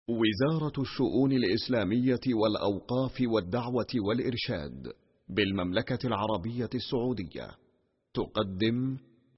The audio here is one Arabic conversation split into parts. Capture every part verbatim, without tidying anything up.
وزارة الشؤون الإسلامية والأوقاف والدعوة والإرشاد بالمملكة العربية السعودية تقدم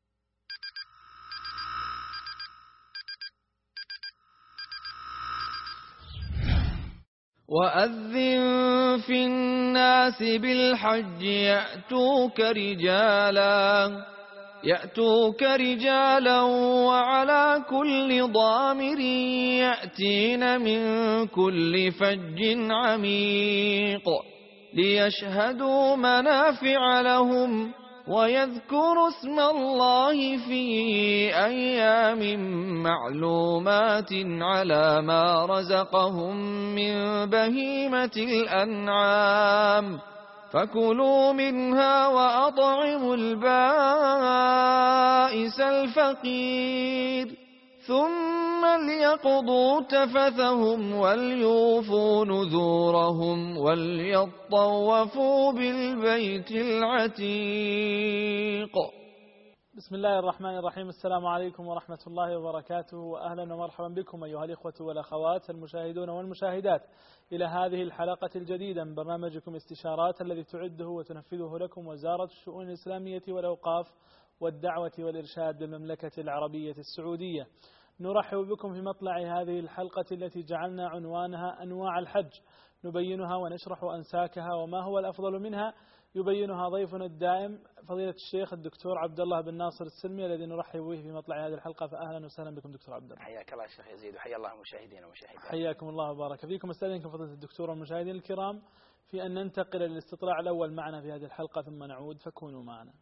وأذن في الناس بالحج يأتوك رجالا يأتوك رجالا وعلى كل ضامر يأتين من كل فج عميق ليشهدوا منافع لهم ويذكروا اسم الله في أيام معلومات على ما رزقهم من بهيمة الأنعام فكلوا منها وأطعموا البائس الفقير ثم ليقضوا تفثهم وليوفوا نذورهم وليطوفوا بالبيت العتيق. بسم الله الرحمن الرحيم. السلام عليكم ورحمة الله وبركاته، وأهلا ومرحبا بكم أيها الإخوة والأخوات المشاهدون والمشاهدات إلى هذه الحلقة الجديدة من برنامجكم استشارات الذي تعده وتنفذه لكم وزارة الشؤون الإسلامية والأوقاف والدعوة والإرشاد بالمملكة العربية السعودية. نرحب بكم في مطلع هذه الحلقة التي جعلنا عنوانها أنواع الحج، نبينها ونشرح أنساكها وما هو الأفضل منها، يبينها ضيفنا الدائم فضيلة الشيخ الدكتور عبد الله بن ناصر السلمي الذي نرحب به في مطلع هذه الحلقة. فأهلا وسهلا بكم دكتور عبد الله. حياك الله شيخ يزيد وحيا الله المشاهدين والمشاهدات. حياكم الله وبارك فيكم. استاذنكم فضيلة الدكتور والمشاهدين الكرام في أن ننتقل للاستطلاع الأول معنا في هذه الحلقة ثم نعود، فكونوا معنا.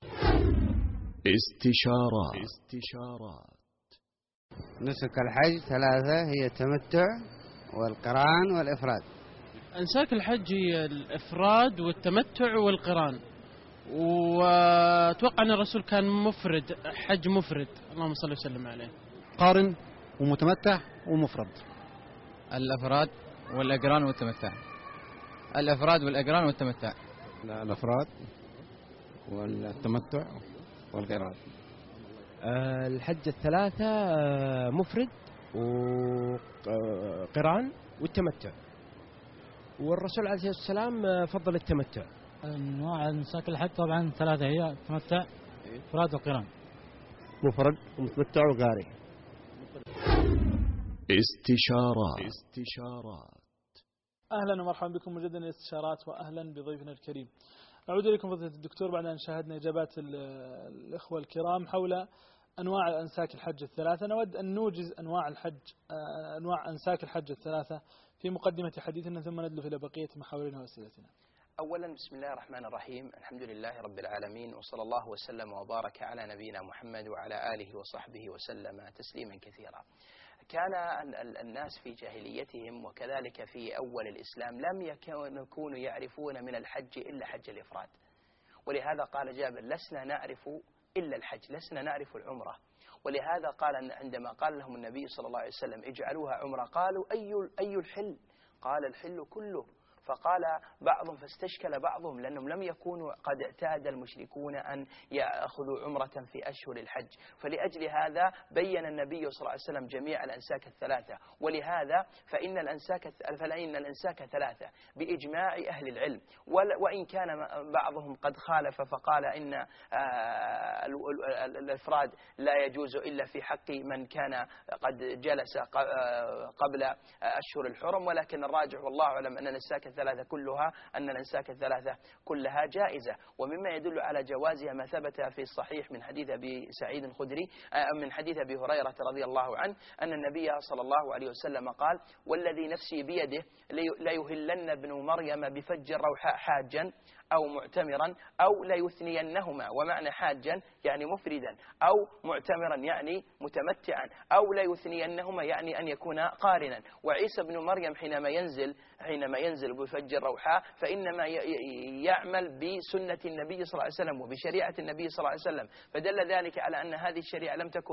استشارات استشارات نسك الحج ثلاثة هي التمتع والقران والإفراد. أنساك الحج هي الإفراد والتمتع والقران، وأتوقع أن الرسول كان مفرد، حج مفرد، اللهم صل وسلم عليه. قارن ومتمتع ومفرد. الأفراد والأقران والتمتع. الأفراد والأقران والتمتع. لا، الأفراد والتمتع والقران. أه الحج الثلاثة مفرد وقران والتمتع، والرسول عليه الصلاة والسلام فضل التمتع. أنواع أنساك الحج طبعا ثلاثة هي تمتع إفراد وقران. مفرد ومتمتع وقاري. استشارات استشارات أهلا ومرحبا بكم مجددا الاستشارات، وأهلا بضيفنا الكريم. أعود إليكم فضيلة الدكتور بعد أن شاهدنا إجابات الإخوة الكرام حول أنواع الأنساك الحج الثلاثة. نود أن نوجز أنواع الحج أنواع أنساك الحج الثلاثة في مقدمة حديثنا ثم ندلف إلى بقية محاورنا وأسئلتنا. أولا بسم الله الرحمن الرحيم، الحمد لله رب العالمين، وصلى الله وسلم وبارك على نبينا محمد وعلى آله وصحبه وسلم تسليما كثيرا. كان الناس في جاهليتهم وكذلك في أول الإسلام لم يكونوا يعرفون من الحج إلا حج الإفراد، ولهذا قال جابر: لسنا نعرف إلا الحج، لسنا نعرف العمرة. ولهذا قال عندما قال لهم النبي صلى الله عليه وسلم: اجعلوها عمرة، قالوا: أي أي الحل؟ قال: الحل كله. فقال بعضهم فاستشكل بعضهم لأنهم لم يكونوا قد اعتاد المشركون أن يأخذوا عمرة في أشهر الحج، فلأجل هذا بين النبي صلى الله عليه وسلم جميع الأنساك الثلاثة. ولهذا فإن الأنساك فإن الأنساك ثلاثة بإجماع أهل العلم، وإن كان بعضهم قد خالف فقال إن الإفراد لا يجوز إلا في حق من كان قد جلس قبل أشهر الحرم، ولكن الراجح والله أعلم أن الأنساك الثلاثة كلها أن الأنساك الثلاثة كلها جائزة. ومما يدل على جوازها ما ثبت في الصحيح من حديث أبي سعيد الخدري من حديث أبي هريرة رضي الله عنه أن النبي صلى الله عليه وسلم قال: والذي نفسي بيده ليهلن ابن مريم بفج الروحاء حاجا أو معتمرا أو ليثنينهما، ومعنى حاجا يعني مفردا، أو معتمرا يعني متمتعا، أو ليثنينهما يعني أن يكون قارنا. وعيسى بن مريم حينما ينزل حينما ينزل بفج الروحاء فإنما يعمل بسنة النبي صلى الله عليه وسلم وبشريعة النبي صلى الله عليه وسلم، فدل ذلك على أن هذه الشريعة لم تكن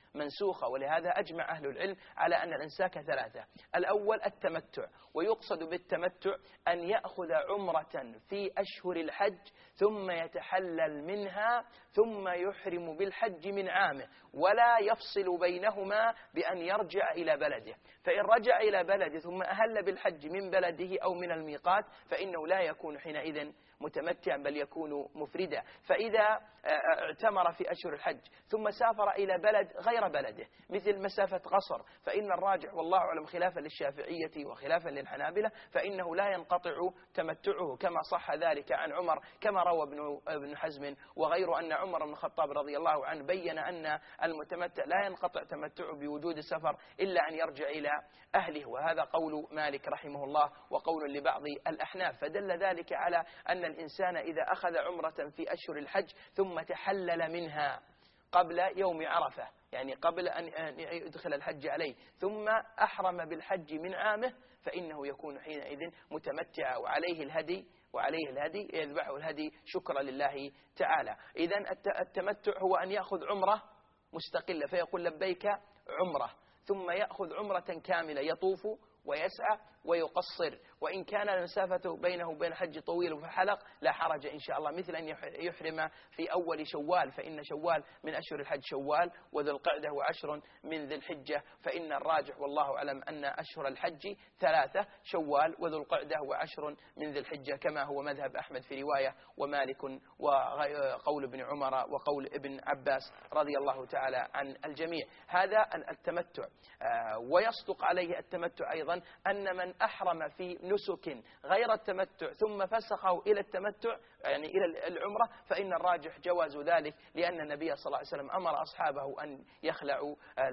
منسوخة. ولهذا أجمع أهل العلم على أن الأنساك ثلاثة. الأول التمتع، ويقصد بالتمتع أن يأخذ عمرة في أشهر الحج ثم يتحلل منها ثم يحرم بالحج من عامه، ولا يفصل بينهما بأن يرجع إلى بلده. فإن رجع إلى بلده ثم أهل بالحج من بلده أو من الميقات فإنه لا يكون حينئذ متمتعا بل يكون مفردا. فإذا اعتمر في أشهر الحج ثم سافر إلى بلد غير بلده مثل مسافة قصر، فإن الراجح والله أعلم خلافا للشافعية وخلافا للحنابلة فإنه لا ينقطع تمتعه، كما صح ذلك عن عمر كما روى ابن حزم وغير أن عمر بن الخطاب رضي الله عنه بين أن المتمتع لا ينقطع تمتعه بوجود السفر إلا أن يرجع إلى أهله، وهذا قول مالك رحمه الله وقول لبعض الأحناف. فدل ذلك على أن الإنسان إذا أخذ عمرة في أشهر الحج ثم تحلل منها قبل يوم عرفة، يعني قبل أن يدخل الحج عليه، ثم أحرم بالحج من عامه فإنه يكون حينئذ متمتعا وعليه الهدي وعليه الهدي يذبحه الهدي شكرا لله تعالى. إذن التمتع هو أن يأخذ عمرة مستقلة فيقول لبيك عمرة، ثم يأخذ عمرة كاملة يطوف ويسعى ويقصر، وإن كان المسافة بينه وبين الحج طويل فحلق لا حرج إن شاء الله، مثل أن يحرم في أول شوال، فإن شوال من أشهر الحج شوال وذو القعدة وعشر من ذي الحجة، فإن الراجح والله أعلم أن أشهر الحج ثلاثة شوال وذو القعدة وعشر من ذي الحجة كما هو مذهب أحمد في رواية ومالك وقول ابن عمر وقول ابن عباس رضي الله تعالى عن الجميع. هذا التمتع. ويصدق عليه التمتع أيضا أن من أحرم في نسك غير التمتع ثم فسخه إلى التمتع يعني إلى العمرة فإن الراجح جواز ذلك، لأن النبي صلى الله عليه وسلم أمر أصحابه أن يخلعوا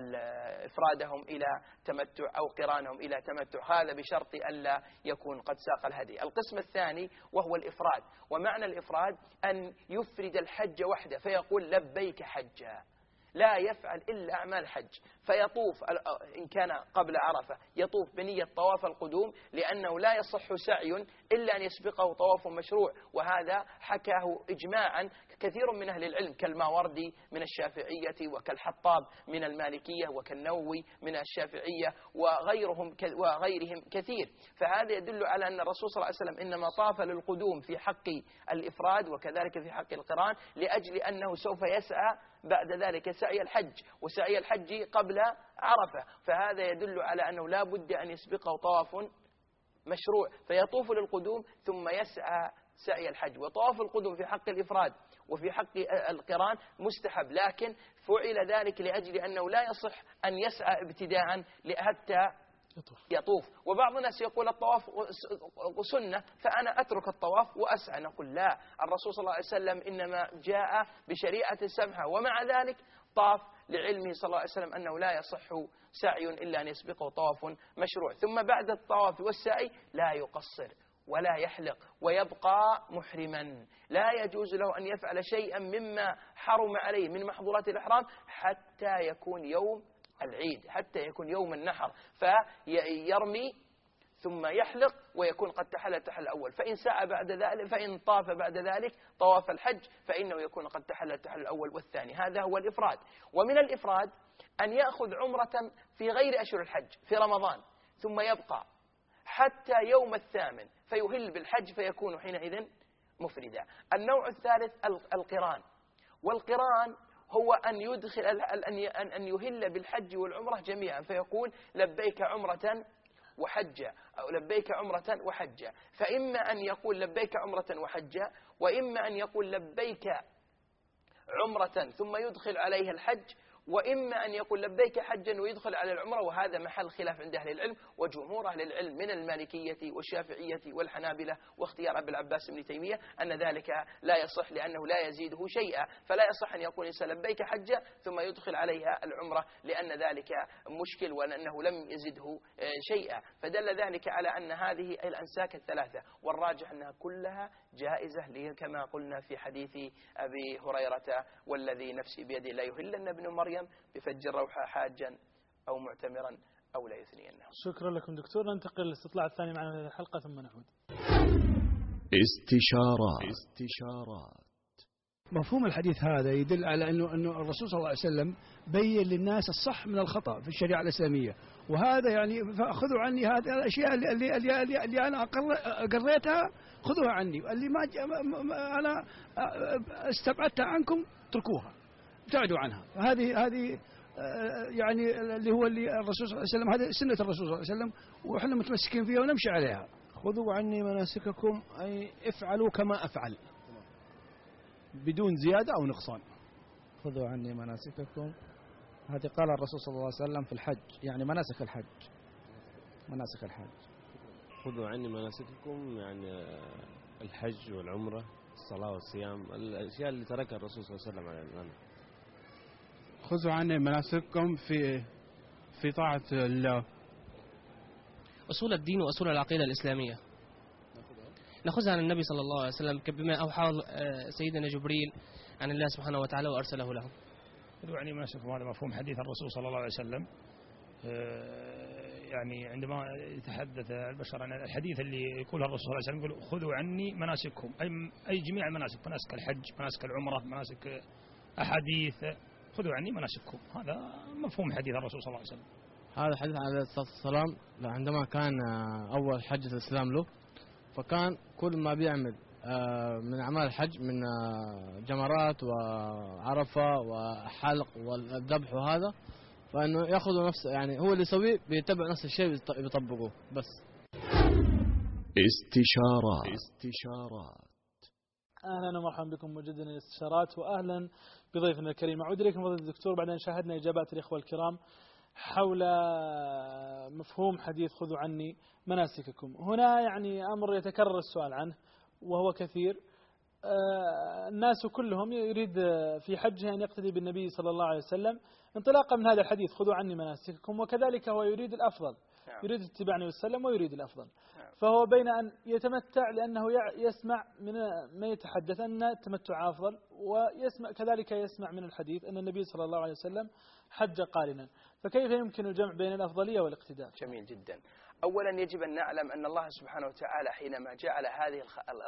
إفرادهم إلى تمتع أو قرانهم إلى تمتع، هذا بشرط ألا يكون قد ساق الهدي. القسم الثاني وهو الإفراد، ومعنى الإفراد أن يفرد الحج وحده فيقول لبيك حجا، لا يفعل إلا أعمال الحج، فيطوف إن كان قبل عرفة يطوف بنية طواف القدوم، لأنه لا يصح سعي إلا أن يسبقه طواف مشروع، وهذا حكاه إجماعا كثير من أهل العلم كالماوردي من الشافعية وكالحطاب من المالكية وكالنووي من الشافعية وغيرهم وغيرهم كثير. فهذا يدل على أن الرسول صلى الله عليه وسلم إنما طاف للقدوم في حق الإفراد وكذلك في حق القران، لأجل أنه سوف يسعى بعد ذلك سعي الحج، وسعي الحج قبل عرفة، فهذا يدل على أنه لا بد أن يسبقه طواف مشروع، فيطوف للقدوم ثم يسعى سعي الحج. وطواف القدوم في حق الإفراد وفي حق القران مستحب، لكن فعل ذلك لأجل أنه لا يصح أن يسعى ابتداء حتى يطوف. وبعض الناس يقول الطواف سنة فأنا أترك الطواف وأسعى، نقول لا، الرسول صلى الله عليه وسلم إنما جاء بشريعة سمحة، ومع ذلك طاف لعلمه صلى الله عليه وسلم أنه لا يصح سعي إلا أن يسبقه طواف مشروع. ثم بعد الطواف والسعي لا يقصر ولا يحلق ويبقى محرما، لا يجوز له أن يفعل شيئا مما حرم عليه من محظورات الإحرام حتى يكون يوم العيد، حتى يكون يوم النحر، فيرمي ثم يحلق ويكون قد تحلل التحلل الأول، فإن سعى بعد ذلك فإن طاف بعد ذلك طواف الحج فإنه يكون قد تحلل التحلل الأول والثاني. هذا هو الإفراد. ومن الإفراد أن يأخذ عمرة في غير أشهر الحج في رمضان ثم يبقى حتى يوم الثامن فيهل بالحج فيكون حينئذ مفردا. النوع الثالث القران، والقران هو أن يدخل أن يهل بالحج والعمرة جميعا فيقول لبيك عمرة وحجة أو لبيك عمرة وحجة، فإما أن يقول لبيك عمرة وحجة، وإما أن يقول لبيك عمرة ثم يدخل عليها الحج، وإما أن يقول لبيك حجا ويدخل على العمرة، وهذا محل خلاف عند أهل العلم، وجمهور أهل العلم من المالكية والشافعية والحنابلة واختيار أبي العباس بن تيمية أن ذلك لا يصح لأنه لا يزيده شيئا، فلا يصح أن يقول إنسان لبيك حجا ثم يدخل عليها العمرة لأن ذلك مشكل ولأنه لم يزده شيئا. فدل ذلك على أن هذه الأنساك الثلاثة، والراجح أنها كلها جائزة كما قلنا في حديث أبي هريرة والذي نفسي بيده لا يهلن ابن مريم بفج الروحة حاجا أو معتمرا أو لا يثنينه. شكرا لكم دكتور. ننتقل للاستطلاع الثاني معنا في الحلقة ثم نعود. استشارات استشارات مفهوم الحديث هذا يدل على أنه أنه الرسول صلى الله عليه وسلم بين للناس الصح من الخطأ في الشريعة الإسلامية، وهذا يعني فخذوا عني هذه الأشياء اللي اللي اللي, اللي أنا قريتها خذوها عني، اللي ما أنا استبعدتها عنكم اتركوها ابتعدوا عنها. هذه هذه يعني اللي هو اللي الرسول صلى الله عليه وسلم، هذه سنة الرسول صلى الله عليه وسلم وإحنا متمسكين فيها ونمشي عليها. خذوا عني مناسككم أي افعلوا كما أفعل بدون زيادة أو نقصان. خذوا عني مناسككم، هذه قال الرسول صلى الله عليه وسلم في الحج، يعني مناسك الحج مناسك الحج. خذوا عني مناسككم يعني الحج والعمرة الصلاة والصيام، الأشياء اللي تركها الرسول صلى الله عليه وسلم على الآن. خذوا عني مناسككم في في طاعة الله. أصول الدين وأصول العقيدة الإسلامية نأخذها عن النبي صلى الله عليه وسلم بما أوحى سيدنا جبريل عن الله سبحانه وتعالى وأرسله لهم. خذوا عني مناسككم، هذا مفهوم حديث الرسول صلى الله عليه وسلم. يعني عندما يتحدث البشر عن الحديث اللي يقوله الرسول صلى الله عليه وسلم يقول خذوا عني مناسككم، أي أي جميع المناسك، مناسك الحج، مناسك العمرة، مناسك أحاديث، خذوا عني مناسككم. هذا مفهوم حديث الرسول صلى الله عليه وسلم. هذا حديث عليه الصلاة والسلام عندما كان أول حجة الإسلام له، فكان كل ما بيعمل من أعمال الحج من جمرات وعرفة وحلق والذبح وهذا، فإنه يأخذوا نفس يعني هو اللي يسويه بيتبع نفس الشيء بيطبقوه بس. استشارات استشارات أهلا ومرحبا بكم مجددا الاستشارات، وأهلا بضيفنا الكريم. أعود إليكم فضيلة الدكتور بعد أن شاهدنا إجابات الإخوة الكرام حول مفهوم حديث خذوا عني مناسككم. هنا يعني أمر يتكرر السؤال عنه وهو كثير. الناس كلهم يريد في حجه أن يقتدي بالنبي صلى الله عليه وسلم انطلاقا من هذا الحديث خذوا عني مناسككم، وكذلك هو يريد الأفضل، يريد اتباع النبي صلى الله عليه وسلم ويريد الأفضل. فهو بين أن يتمتع لأنه يسمع من ما يتحدث أن التمتع أفضل، ويسمع كذلك يسمع من الحديث أن النبي صلى الله عليه وسلم حج قارنا، فكيف يمكن الجمع بين الأفضلية والاقتداء؟ جميل جدا. أولا يجب أن نعلم أن الله سبحانه وتعالى حينما جعل هذه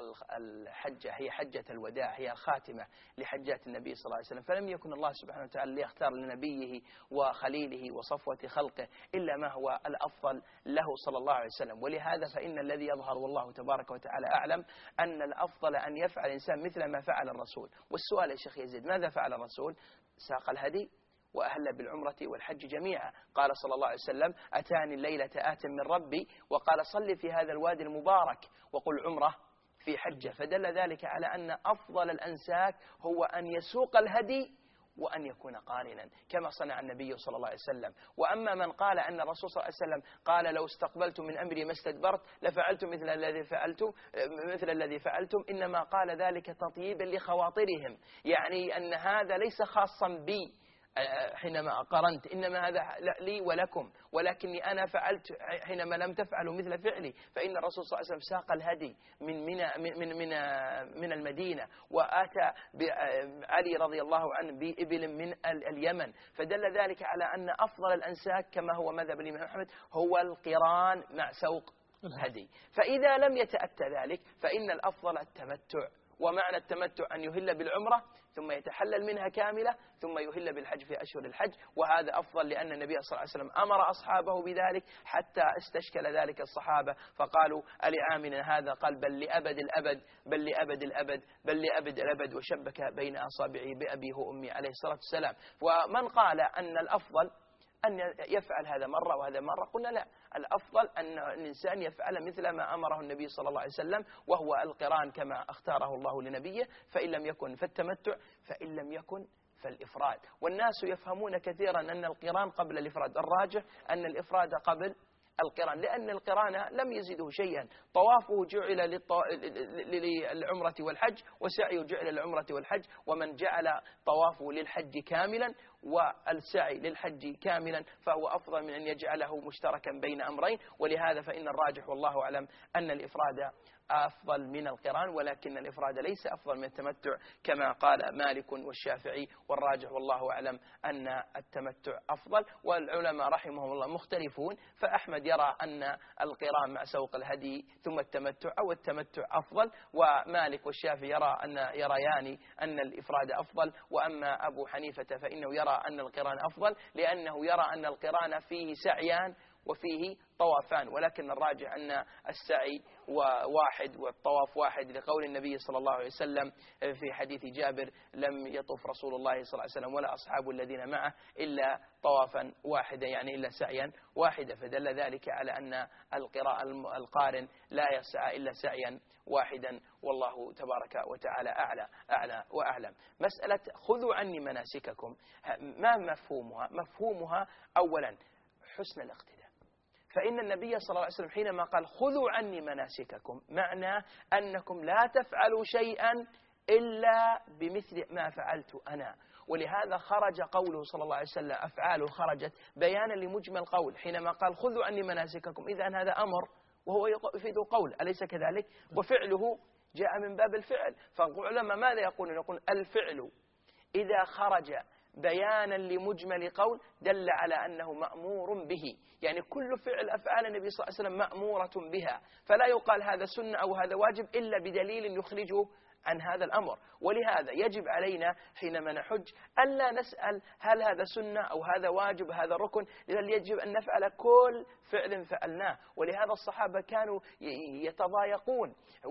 الحجة هي حجة الوداع، هي الخاتمة لحجات النبي صلى الله عليه وسلم، فلم يكن الله سبحانه وتعالى ليختار لنبيه وخليله وصفوة خلقه إلا ما هو الأفضل له صلى الله عليه وسلم. ولهذا فإن الذي يظهر والله تبارك وتعالى أعلم أن الأفضل أن يفعل الإنسان مثل ما فعل الرسول. والسؤال يا شيخ يزيد، ماذا فعل الرسول؟ ساق الهدي وأهل بالعمرة والحج جميعا. قال صلى الله عليه وسلم أتاني الليلة آت من ربي وقال صل في هذا الوادي المبارك وقل عمرة في حجة، فدل ذلك على أن أفضل الأنساك هو أن يسوق الهدي وأن يكون قارنا كما صنع النبي صلى الله عليه وسلم. وأما من قال أن الرسول صلى الله عليه وسلم قال لو استقبلت من أمري ما استدبرت لفعلت مثل الذي فعلتم مثل الذي فعلتم، إنما قال ذلك تطييبا لخواطرهم، يعني أن هذا ليس خاصا بي حينما قرنت، إنما هذا لي ولكم، ولكني أنا فعلت حينما لم تفعلوا مثل فعلي. فإن الرسول صلى الله عليه وسلم ساق الهدي من من من من, من المدينة، وآتى علي رضي الله عنه بإبل من اليمن، فدل ذلك على أن أفضل الأنساك كما هو مذهب الإمام أحمد هو القران مع سوق الهدي. فإذا لم يتأتى ذلك فإن الأفضل التمتع، ومعنى التمتع أن يهل بالعمرة ثم يتحلل منها كاملة ثم يهل بالحج في أشهر الحج، وهذا أفضل لأن النبي صلى الله عليه وسلم أمر أصحابه بذلك حتى استشكل ذلك الصحابة فقالوا ألعامنا هذا؟ قال بل لأبد الأبد بل لأبد الأبد بل لأبد الأبد، وشبك بين أصابعه بأبيه وأمي عليه الصلاة والسلام. ومن قال أن الأفضل أن يفعل هذا مرة وهذا مرة، قلنا لا، الأفضل أن الإنسان يفعل مثل ما أمره النبي صلى الله عليه وسلم وهو القران كما اختاره الله لنبيه، فإن لم يكن فالتمتع، فإن لم يكن فالإفراد. والناس يفهمون كثيرا أن القران قبل الإفراد، الراجح أن الإفراد قبل القران، لأن القران لم يزيده شيئا، طوافه جعل للعمرة والحج وسعيه جعل للعمرة والحج، ومن جعل طوافه للحج كاملا والسعي للحج كاملا فهو أفضل من أن يجعله مشتركا بين أمرين. ولهذا فإن الراجح والله أعلم أن الإفراد أفضل من القران، ولكن الإفراد ليس أفضل من التمتع كما قال مالك والشافعي، والراجح والله أعلم أن التمتع أفضل. والعلماء رحمهم الله مختلفون، فأحمد يرى أن القران مع سوق الهدي ثم التمتع أو التمتع أفضل، ومالك والشافعي يرى أن يريان أن الإفراد أفضل، وأما أبو حنيفة فإنه يرى أن القران أفضل لأنه يرى أن القران فيه سعيان وفيه طوافان، ولكن الراجع أن السعي واحد والطواف واحد لقول النبي صلى الله عليه وسلم في حديث جابر: لم يطف رسول الله صلى الله عليه وسلم ولا أصحابه الذين معه إلا طوافا واحدا، يعني إلا سعيا واحدا، فدل ذلك على أن القراء القارن لا يسعى إلا سعيا واحدا، والله تبارك وتعالى أعلى أعلى وأعلم. مسألة خذوا عني مناسككم، ما مفهومها؟ مفهومها أولا حسن الاقتداء، فإن النبي صلى الله عليه وسلم حينما قال خذوا عني مناسككم معناه أنكم لا تفعلوا شيئا إلا بمثل ما فعلت أنا، ولهذا خرج قوله صلى الله عليه وسلم، أفعاله خرجت بيانا لمجمل قول حينما قال خذوا عني مناسككم، إذا هذا أمر وهو يفيد قول، أليس كذلك؟ وفعله جاء من باب الفعل، فالعلماء ماذا يقولون؟ يقول الفعل إذا خرج بيانا لمجمل قول دل على أنه مأمور به، يعني كل فعل أفعال النبي صلى الله عليه وسلم مأمورة بها، فلا يقال هذا سنة أو هذا واجب إلا بدليل يخرجه عن هذا الأمر. ولهذا يجب علينا حينما نحج ألا نسأل هل هذا سنة أو هذا واجب هذا ركن، بل يجب أن نفعل كل فعل فعلناه. ولهذا الصحابة كانوا يتضايقون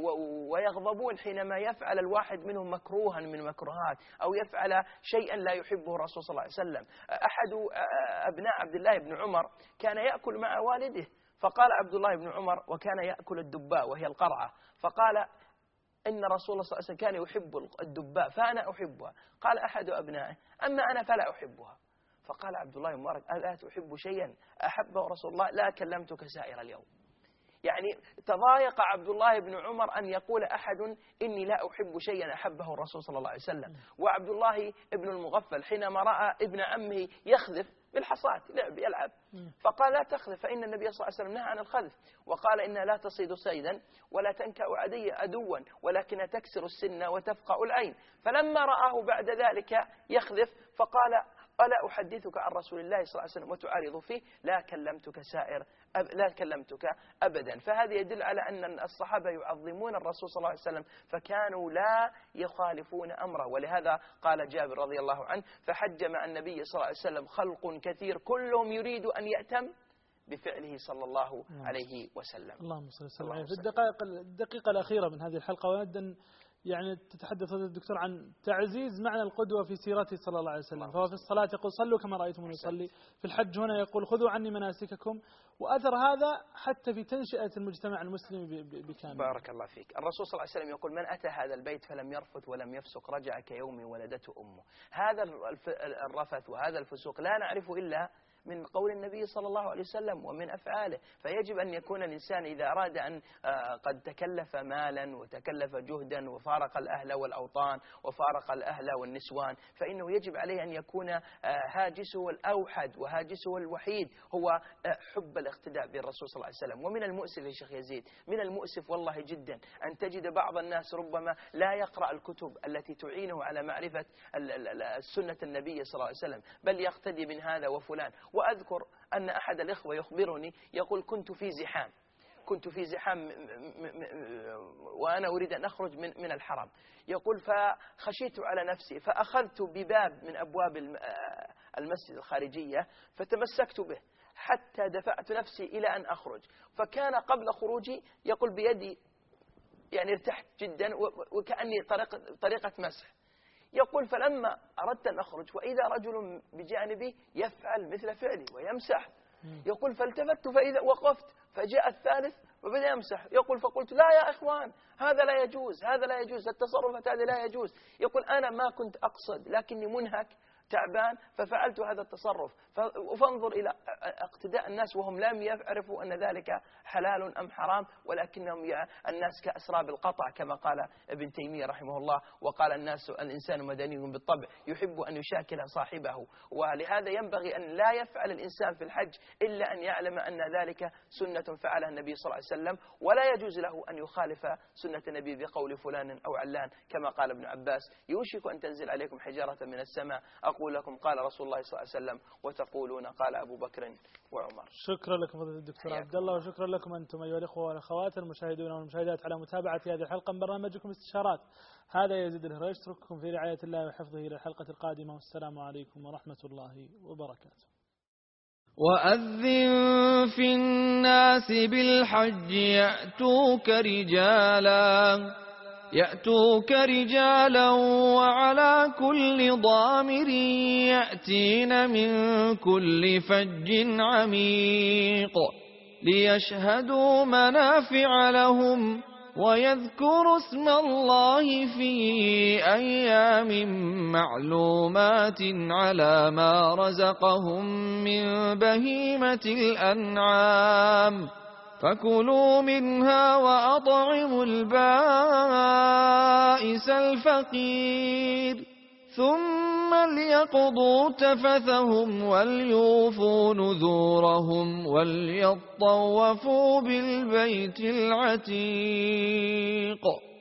ويغضبون حينما يفعل الواحد منهم مكروها من مكروهات أو يفعل شيئا لا يحبه الرسول صلى الله عليه وسلم. أحد أبناء عبد الله بن عمر كان يأكل مع والده، فقال عبد الله بن عمر وكان يأكل الدباء وهي القرعة، فقال إن رسول الله صلى الله عليه وسلم كان يحب الدباء فأنا أحبها. قال أحد أبنائه أما أنا فلا أحبها. فقال عبد الله بن مبارك ألا تحب شيئا أحبه رسول الله لا كلمتك سائر اليوم. يعني تضايق عبد الله بن عمر أن يقول أحد إني لا أحب شيئا أحبه الرسول صلى الله عليه وسلم. وعبد الله بن المغفل حينما رأى ابن عمه يخذف بالحصاة لعب يلعب، فقال لا تخذف فإن النبي صلى الله عليه وسلم نهى عن الخذف، وقال إنها لا تصيد صيدا ولا تنكأ عدي عدوا ولكن تكسر السن وتفقأ العين. فلما رآه بعد ذلك يخذف فقال ألا أحدثك عن رسول الله صلى الله عليه وسلم وتعارض فيه لا كلمتك سائر أب لا كلمتك أبدا. فهذا يدل على أن الصحابة يعظمون الرسول صلى الله عليه وسلم، فكانوا لا يخالفون أمره. ولهذا قال جابر رضي الله عنه فحج مع النبي صلى الله عليه وسلم خلق كثير كلهم يريد أن يأتم بفعله صلى الله عليه وسلم. اللهم صل وسلم عليه. في الدقائق الدقيقة الأخيرة من هذه الحلقة ونود أن يعني تتحدث الدكتور عن تعزيز معنى القدوة في سيرته صلى الله عليه وسلم، فهو في الصلاة يقول صلوا كما رأيتموني يصلي، في الحج هنا يقول خذوا عني مناسككم، وأثر هذا حتى في تنشئة المجتمع المسلم بكامل. بارك الله فيك. الرسول صلى الله عليه وسلم يقول من أتى هذا البيت فلم يرفث ولم يفسق رجع كيوم ولدته أمه. هذا الرفث وهذا الفسوق لا نعرفه إلا من قول النبي صلى الله عليه وسلم ومن أفعاله. فيجب أن يكون الإنسان إذا أراد أن قد تكلف مالا وتكلف جهدا وفارق الأهل والأوطان وفارق الأهل والنسوان، فإنه يجب عليه أن يكون هاجسه الأوحد وهاجسه الوحيد هو حب الاقتداء بالرسول صلى الله عليه وسلم. ومن المؤسف يا شيخ يزيد، من المؤسف والله جدا أن تجد بعض الناس ربما لا يقرأ الكتب التي تعينه على معرفة السنة النبي صلى الله عليه وسلم، بل يقتدي من هذا وفلان. وأذكر أن أحد الإخوة يخبرني يقول كنت في زحام كنت في زحام وأنا أريد أن أخرج من من الحرم، يقول فخشيت على نفسي فأخذت بباب من أبواب المسجد الخارجية فتمسكت به حتى دفعت نفسي إلى أن أخرج، فكان قبل خروجي يقول بيدي يعني ارتحت جدا وكأني طريقة, طريقة مسح. يقول فلما أردت أن أخرج وإذا رجل بجانبي يفعل مثل فعلي ويمسح، يقول فالتفت فإذا وقفت فجاء الثالث وبدأ يمسح، يقول فقلت لا يا إخوان هذا لا يجوز هذا لا يجوز التصرفات هذه لا يجوز. يقول أنا ما كنت أقصد لكني منهك تعبان ففعلت هذا التصرف. فانظر إلى اقتداء الناس وهم لم يعرفوا أن ذلك حلال أم حرام، ولكنهم الناس كأسراب القطع كما قال ابن تيمية رحمه الله، وقال الناس الإنسان مدني بالطبع يحب أن يشاكل صاحبه. ولهذا ينبغي أن لا يفعل الإنسان في الحج إلا أن يعلم أن ذلك سنة فعلها النبي صلى الله عليه وسلم، ولا يجوز له أن يخالف سنة النبي بقول فلان أو علان كما قال ابن عباس يوشك أن تنزل عليكم حجارة من السماء وأقول لكم قال رسول الله صلى الله عليه وسلم وتقولون قال أبو بكر وعمر. شكرا لكم فضيلة الدكتور عبد الله، وشكرا لكم أنتم أيها الأخوة والأخوات المشاهدون والمشاهدات على متابعة هذه الحلقة من برنامجكم استشارات. هذا يزيد الهريش، اترككم في رعاية الله وحفظه إلى الحلقة القادمة، والسلام عليكم ورحمة الله وبركاته. وأذن في الناس بالحج يأتوك رجالا يأتوك رجالا وعلى كل ضامر يأتين من كل فج عميق ليشهدوا منافع لهم ويذكروا اسم الله في أيام معلومات على ما رزقهم من بهيمة الأنعام فكلوا منها وأطعموا البائس الفقير ثم ليقضوا تفثهم وليوفوا نذورهم وليطوفوا بالبيت العتيق.